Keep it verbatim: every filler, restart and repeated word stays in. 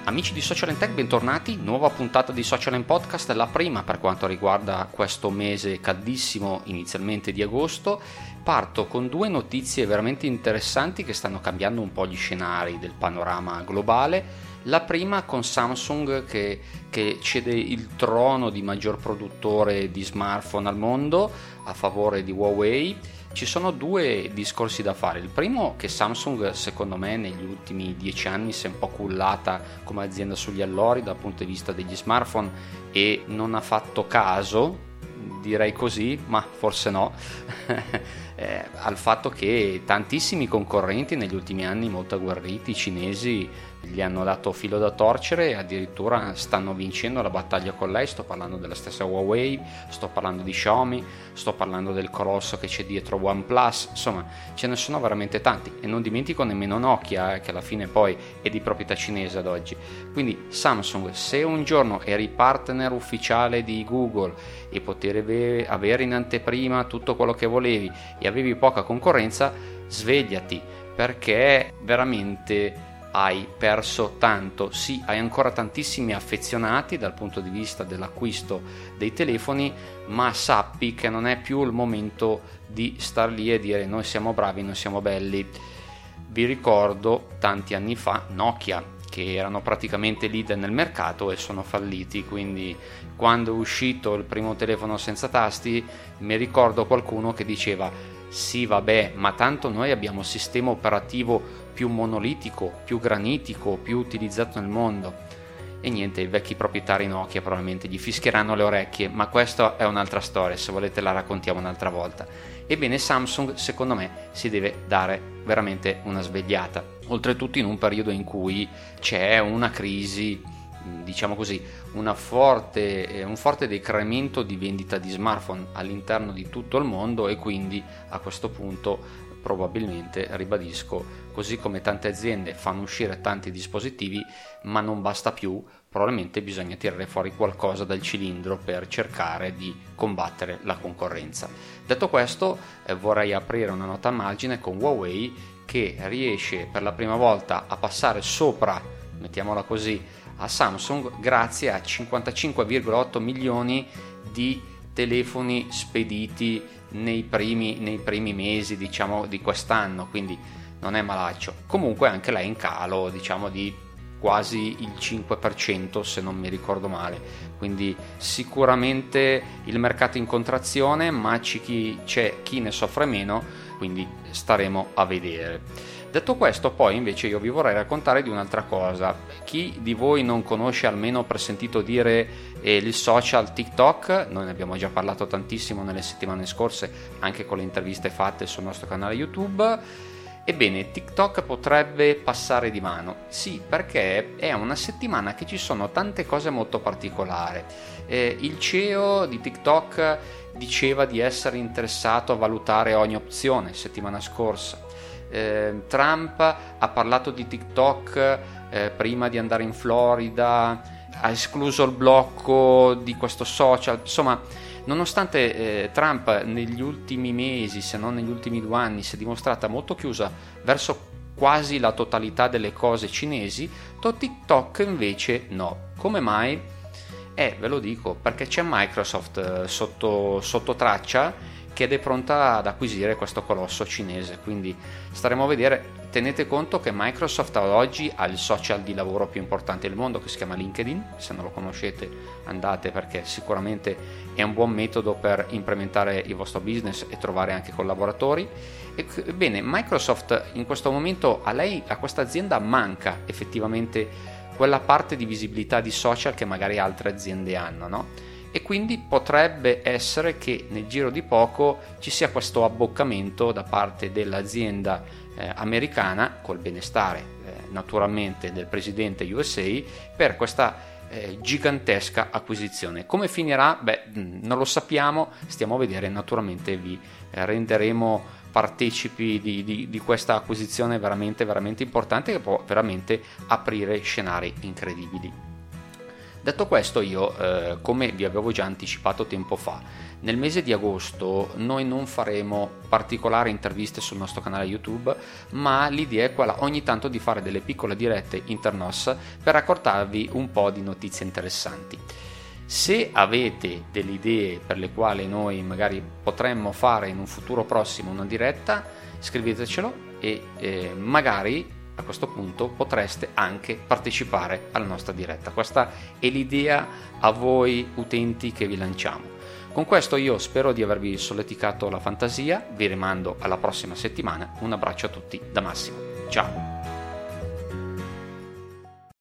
Amici di Social and Tech, bentornati, nuova puntata di Social and Podcast, la prima per quanto riguarda questo mese caldissimo inizialmente di agosto. Parto con due notizie veramente interessanti che stanno cambiando un po' gli scenari del panorama globale. La prima con Samsung che, che cede il trono di maggior produttore di smartphone al mondo a favore di Huawei. Ci sono due discorsi da fare. Il primo, che Samsung secondo me negli ultimi dieci anni si è un po' cullata come azienda sugli allori dal punto di vista degli smartphone e non ha fatto caso, direi così, ma forse no, eh, al fatto che tantissimi concorrenti negli ultimi anni molto agguerriti cinesi gli hanno dato filo da torcere e addirittura stanno vincendo la battaglia con lei. Sto parlando della stessa Huawei, sto parlando di Xiaomi, sto parlando del colosso che c'è dietro OnePlus, insomma ce ne sono veramente tanti e non dimentico nemmeno Nokia, eh, che alla fine poi è di proprietà cinese ad oggi. Quindi Samsung, se un giorno eri partner ufficiale di Google e potevi avere in anteprima tutto quello che volevi e avevi poca concorrenza, svegliati, perché veramente hai perso tanto. Sì, hai ancora tantissimi affezionati dal punto di vista dell'acquisto dei telefoni, ma sappi che non è più il momento di star lì e dire noi siamo bravi, noi siamo belli. Vi ricordo tanti anni fa Nokia, che erano praticamente leader nel mercato e sono falliti, quindi quando è uscito il primo telefono senza tasti mi ricordo qualcuno che diceva sì vabbè, ma tanto noi abbiamo il sistema operativo più monolitico, più granitico, più utilizzato nel mondo. E niente, i vecchi proprietari Nokia probabilmente gli fischieranno le orecchie, ma questa è un'altra storia, se volete la raccontiamo un'altra volta. Ebbene, Samsung secondo me si deve dare veramente una svegliata, oltretutto in un periodo in cui c'è una crisi, diciamo così, una forte, un forte decremento di vendita di smartphone all'interno di tutto il mondo, e quindi a questo punto probabilmente, ribadisco, così come tante aziende fanno uscire tanti dispositivi ma non basta più, probabilmente bisogna tirare fuori qualcosa dal cilindro per cercare di combattere la concorrenza. Detto questo, eh, vorrei aprire una nota a margine con Huawei, che riesce per la prima volta a passare sopra, mettiamola così, a Samsung grazie a cinquantacinque virgola otto milioni di telefoni spediti nei primi, nei primi mesi, diciamo, di quest'anno, quindi non è malaccio. Comunque anche lei in calo, diciamo, di quasi il cinque per cento se non mi ricordo male, quindi sicuramente il mercato in contrazione, ma c'è chi ne soffre meno, quindi staremo a vedere. Detto questo, poi invece io vi vorrei raccontare di un'altra cosa. Chi di voi non conosce, almeno per sentito dire, eh, il social TikTok, noi ne abbiamo già parlato tantissimo nelle settimane scorse, anche con le interviste fatte sul nostro canale YouTube. Ebbene, TikTok potrebbe passare di mano. Sì, perché è una settimana che ci sono tante cose molto particolari. Eh, il C E O di TikTok diceva di essere interessato a valutare ogni opzione settimana scorsa. Eh, Trump ha parlato di TikTok eh, prima di andare in Florida, ha escluso il blocco di questo social. Insomma, nonostante eh, Trump negli ultimi mesi, se non negli ultimi due anni, si è dimostrata molto chiusa verso quasi la totalità delle cose cinesi, TikTok invece no. Come mai? Eh, ve lo dico, perché c'è Microsoft eh, sotto, sotto traccia, che ed è pronta ad acquisire questo colosso cinese, quindi staremo a vedere. Tenete conto che Microsoft ad oggi ha il social di lavoro più importante del mondo, che si chiama LinkedIn. Se non lo conoscete andate, perché sicuramente è un buon metodo per implementare il vostro business e trovare anche collaboratori. Ebbene, Microsoft in questo momento, a lei, a questa azienda manca effettivamente quella parte di visibilità di social che magari altre aziende hanno, no? E quindi potrebbe essere che nel giro di poco ci sia questo abboccamento da parte dell'azienda eh, americana, col benestare eh, naturalmente del presidente U S A, per questa eh, gigantesca acquisizione. Come finirà? Beh, non lo sappiamo, stiamo a vedere, naturalmente vi eh, renderemo partecipi di, di, di questa acquisizione veramente veramente importante, che può veramente aprire scenari incredibili. Detto questo, io eh, come vi avevo già anticipato tempo fa, nel mese di agosto noi non faremo particolari interviste sul nostro canale YouTube, ma l'idea è quella ogni tanto di fare delle piccole dirette internos per raccontarvi un po' di notizie interessanti. Se avete delle idee per le quali noi magari potremmo fare in un futuro prossimo una diretta, scrivetecelo e eh, magari a questo punto potreste anche partecipare alla nostra diretta. Questa è l'idea a voi utenti che vi lanciamo. Con questo io spero di avervi solleticato la fantasia, vi rimando alla prossima settimana, un abbraccio a tutti da Massimo, ciao!